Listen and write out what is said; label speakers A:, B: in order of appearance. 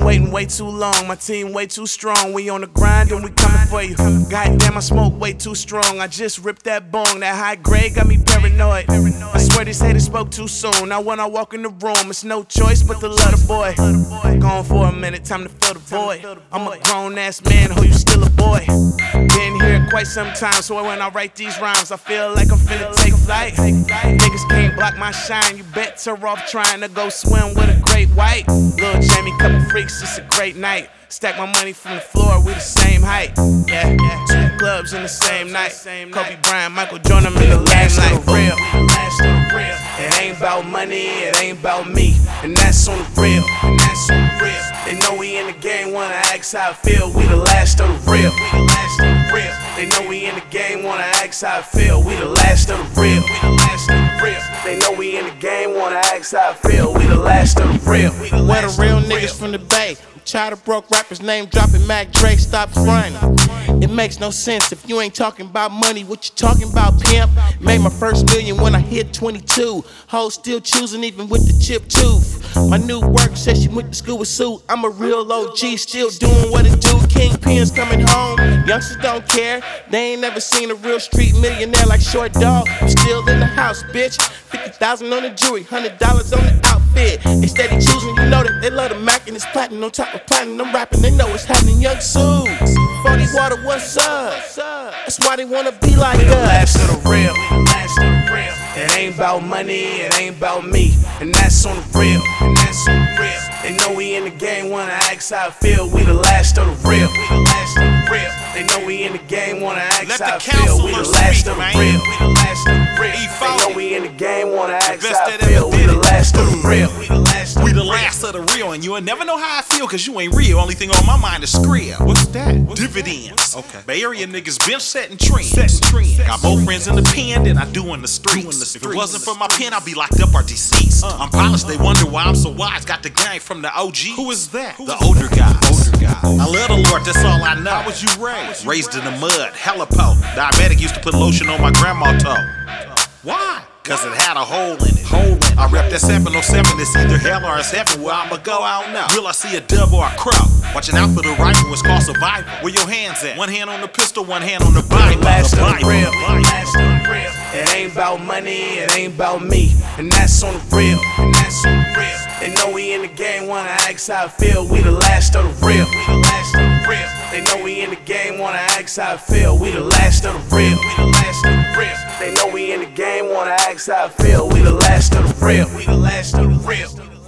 A: waiting way too long, my team way too strong. We on the grind and we coming for you. Goddamn, I smoke way too strong. I just ripped that bong, that high grade got me paranoid. I swear these haters spoke too soon. Now when I walk in the room, it's no choice but to love the boy. Gone for a minute, time to fill the void. I'm a grown ass man, who you still a boy. Been here quite some time, so when I write these rhymes, I feel like I'm finna take flight. Niggas can't block my shine, you better off trying to go swim with a great white. Lil' Jamie, couple freaks, it's a great night. Stack my money from the floor, we the same height. Yeah, 2 clubs in the same night. Kobe Bryant, Michael Jordan, in the last night. Real, last on the real. It ain't about money, it ain't about me, and that's on the real, and that's on the real. They know we in the game, wanna ask how I feel. We the last of the real, we the last of the real. They know we in the game, wanna ask how I feel. We the last of the real, we the last of the real. They know we in the game, wanna ask how I feel. We the last of the real.
B: Where the real niggas from the Bay? Child of broke rappers, name dropping Mac Dre, stop frontin'. It makes no sense if you ain't talking about money. What you talking about, pimp? Made my first million when I hit 22. Hoes still choosing even with the chip tooth. My new work says she went to school with Sue. I'm a real OG, still doing what it do. Kingpins coming home, youngsters don't care. They ain't never seen a real street millionaire like Short Dog. I'm still in the house, bitch. 50,000 on the jewelry, $100 on the outfit. They steady choosing, you know that they love the Mac and it's platinum on top of platinum. I'm rapping, they know it's happening. Young Suits, 40 Water, what's up? That's why they wanna be like
A: us. We the
B: us.
A: last of the real, we the last of the real. It ain't about money, it ain't about me, and that's on the real, and that's on the real. They know we in the game, wanna ask how I feel. We the last of the real, we the last of the real. They know we in the game, wanna ask how I feel. We the last of the real, we the last of the real. They know we in the game, wanna ask how I feel. We the last of the real, we the last of the real.
C: We the last of the real, and you'll never know how I feel, cause you ain't real. Only thing on my mind is Skrill. What's that? Dividends. Okay. Bay Area niggas been setting trends. Got more friends in the pen than I do in the streets. If it wasn't for my pen, I'd be locked up or deceased. I'm polished, they wonder why I'm so wise. Got the gang from the OG. Who is that? The older guys. I love the Lord, that's all I know. How was you raised? Raised in the mud, hella po. Diabetic, used to put lotion on my grandma's toe. Why? Cause it had a hole in it. I rep that 707, it's either hell or it's heaven. Where I'ma go, I don't know. Will I see a dove or a crow? Watching out for the rifle, it's called survival. Where your hands at? One hand on the pistol, one hand on the Bible.
A: Last of the real, last of the real. It ain't about money, it ain't about me, and that's on the real, and that's on the real. They know we in the game, wanna ask how I feel. We the last of the real, we the last of the real. They know we in the game, wanna ask how I feel. We the last of the real, we the last of the real. They know we in the game, wanna ask how I feel. We the last of the real, we the last of the real.